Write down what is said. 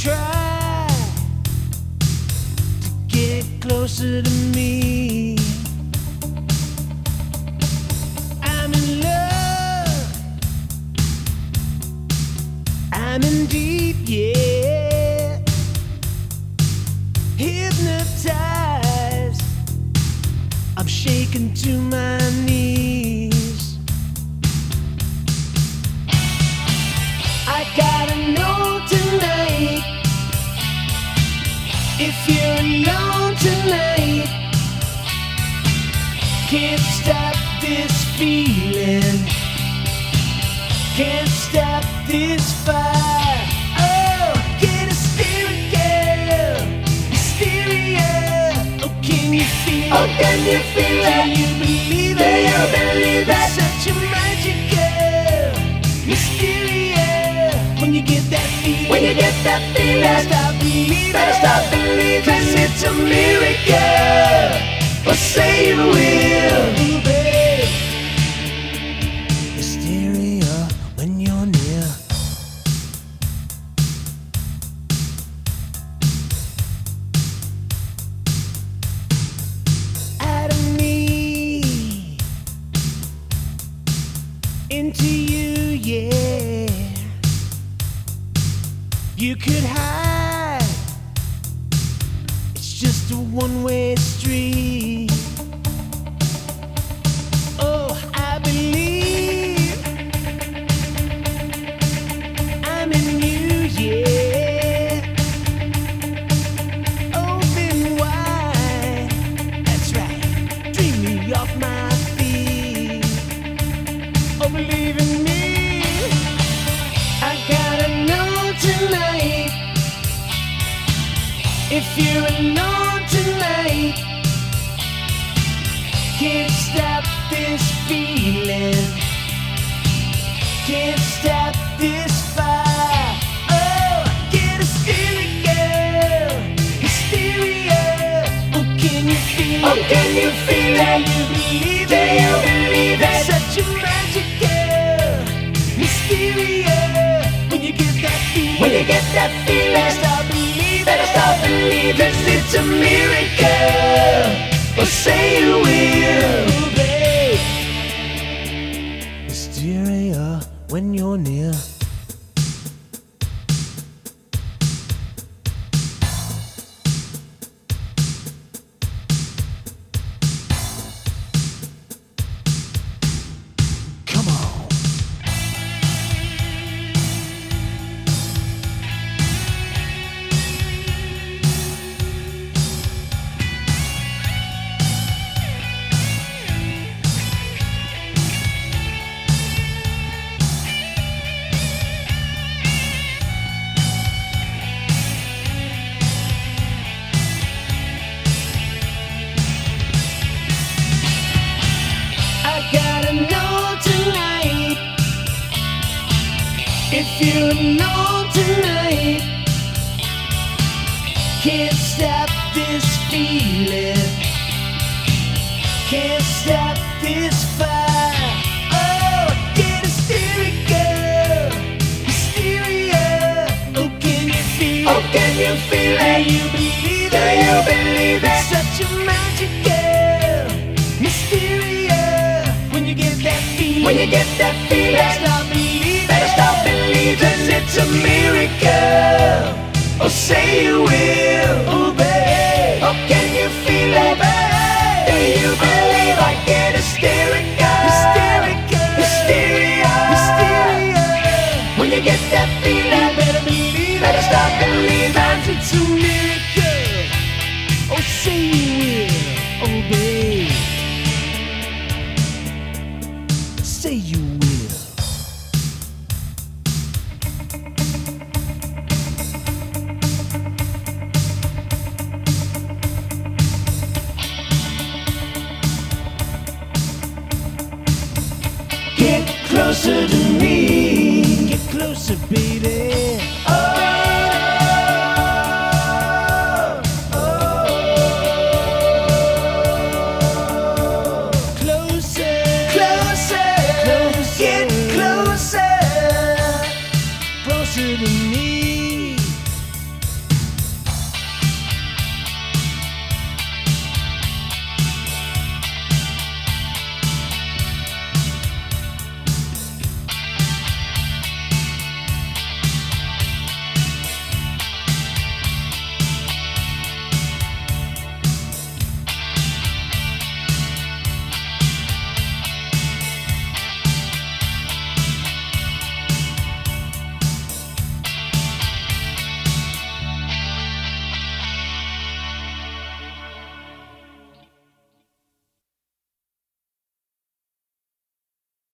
try to get closer to me. I'm in love, I'm in deep, yeah. Hypnotized, I'm shaken to my knees. I gotta know tonight, if you're alone tonight, can't stop this feeling, can't stop this fire. Oh, get hysteria, hysteria. Oh, can you feel it? Oh, can you feel Do it? you believe Do it? you believe it? Such a magical hysteria. When you get that feeling, When you get that feeling, better stop believing. better stop believing. 'Cause it's a miracle. Or say you will. Ooh, babe. Hysteria when you're near. Out of me into you, yeah. You could hide, it's just a one-way street. Oh, I believe I'm in you, yeah. Open wide, that's right. Dream me off my feet. Oh, believe in me. I gotta know tonight, if you're alone tonight, can't stop this feeling, can't stop this fire. Oh, get hysteria, hysteria. Oh, can you feel Oh, it? can you feel Do it? you believe Do it? you believe it? Such a magical hysteria. When you get that feeling, When you get that better feeling, stop believing. better stop believing. 'Cause it's a miracle. Or say you will. Ooh, babe. Hysteria when you're near. Come on. I gotta know tonight, if you're alone tonight, can't stop this feeling, can't stop this fire. Oh, get hysterical, hysteria. Oh, can you feel Oh, it? can you feel Do it? you believe Do it? you believe it? Such a magical hysteria. When you get that feeling, When you get that better feeling, stop believing. better stop believing. 'Cause it's a miracle. Or say you will. Ooh, babe. Oh, can you feel it? Do you believe I get hysterical? Hysterical. Hysteria. Hysteria. When you get that You feeling, better believe better it. stop believing. It's a miracle. Oh, say you will. Oh, babe. Say you will. Get closer to me. Get closer, baby.